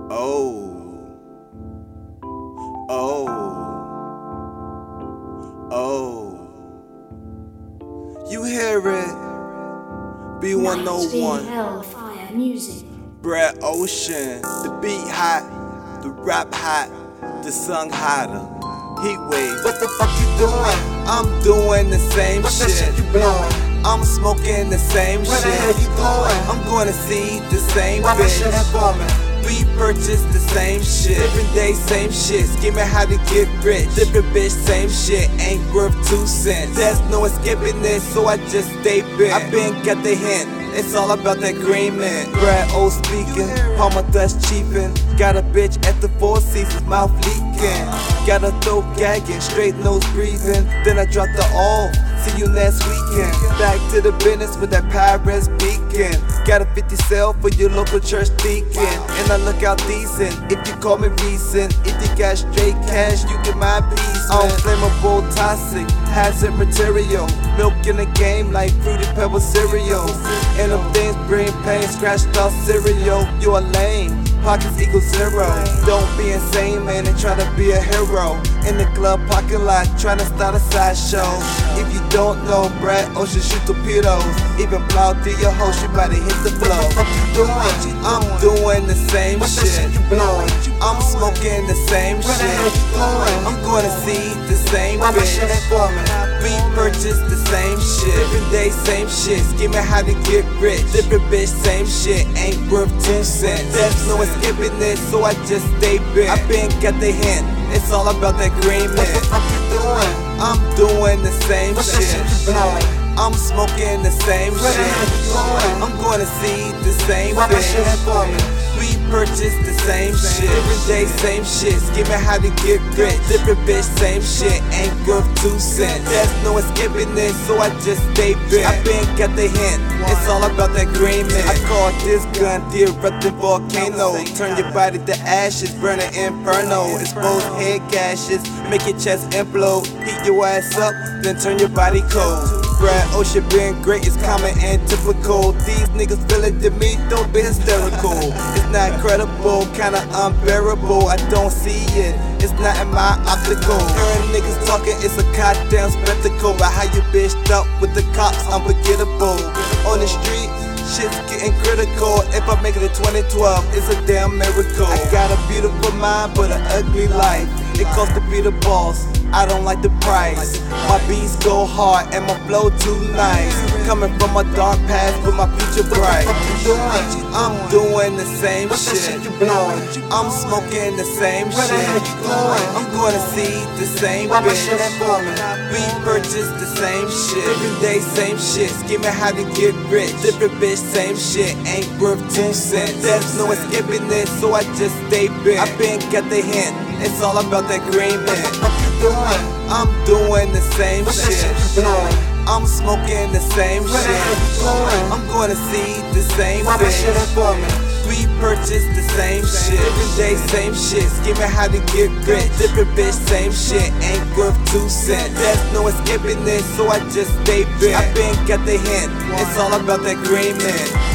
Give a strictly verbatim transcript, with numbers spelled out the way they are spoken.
Oh, oh, oh. You hear it? B one oh one. Hellfire Music. Brett Ocean. The beat hot, the rap hot, the song hotter. Heat wave. What the fuck you doing? I'm doing the same What shit. that shit you blowing? I'm smoking the same Where the shit. hell you going? I'm going to see the same Why my shit bitch. informing? We purchase the same shit. Different day, same shit. Scheming how to get rich. Different bitch, same shit. Ain't worth two cents. There's no escaping this, so I just stay bent. I been got the hint. It's all about that green man. Brad O speaking, Palmer dust cheapin'. Got a bitch at the Four Seasons, mouth leaking. Got a throat gagging, straight nose breathing. Then I drop the all. See you next weekend. Back to the business with that Paris beacon. Got a fifty cell for your local church deacon. And I look out decent if you call me recent. If you got straight cash, you get my piece. I'm flammable, toxic, hazard material. Milk in the game like fruity pebble cereal. And them things bring pain, scratched off cereal. You a lame. Pockets equal zero. Don't be insane, man, and try to be a hero. In the club parking lot, trying to start a sideshow. If you don't know, Brad Ocean shoot torpedoes. Even plow through your host, you better hit the flow. What you doing? I'm doing the same What that shit. shit you blowing? I'm smoking the same Where the shit. hell you going? I'm gonna see the same Why my shit bitch. informing? We purchase the same shit. Different day, same shit. Scheming how to get rich. Different bitch, same shit. Ain't worth two cents. There's no escaping this, so I just stay bent. I been got the hint. It's all about that green What the man. fuck you doing? I'm doing the same What that shit shit. you blowing? I'm smoking the same Where the hell you shit. going? I'm gonna see the same Why my shit bitch. informing? We purchase the same shit. Different day, same shit. Scheming how to get rich. Different bitch, same shit. Ain't worth two cents. There's no escaping this, so I just stay bent. I been got the hint. It's all about that green man. I call this gun the erupting volcano. Turn your body to ashes, burn an inferno. Expose head gashes, make your chest implode. Heat your ass up, then turn your body cold. Brad Ocean being great is common and typical. These niggas feel it to me, don't be hysterical. It's not credible, kinda unbearable. I don't see it, it's not in my optical. Hearing niggas talking, it's a goddamn spectacle. But how you bitched up with the cops, unforgettable. On the street, shit's getting critical. If I make it in twenty twelve, it's a damn miracle. I got a beautiful mind, but an ugly life. It costs to be the boss, I don't like the price. My beats go hard and my flow too nice. Coming from a dark past, but my future bright. I'm doing the same What that shit. shit you blowing? I'm smoking the same Where the hell shit. you going? I'm gonna see the same Why my shit bitch. informing? We purchase the same shit. Different day, same shit. Scheming how to get rich. Different bitch, same shit. Ain't worth two cents. There's no escaping this, so I just stay bent. I been got the hint. It's all about that green What man. the fuck you doing? I'm doing the same What that shit. shit you blowing? I'm smoking the same Where the hell shit. you going? I'm gonna see the same Why my shit bitch. informing? We purchase the same shit. Different day, same shit. Scheming how to get rich. Different bitch, same shit. Ain't worth two cents. There's no escaping this, so I just stay bent. I been got the hint. It's all about that green man.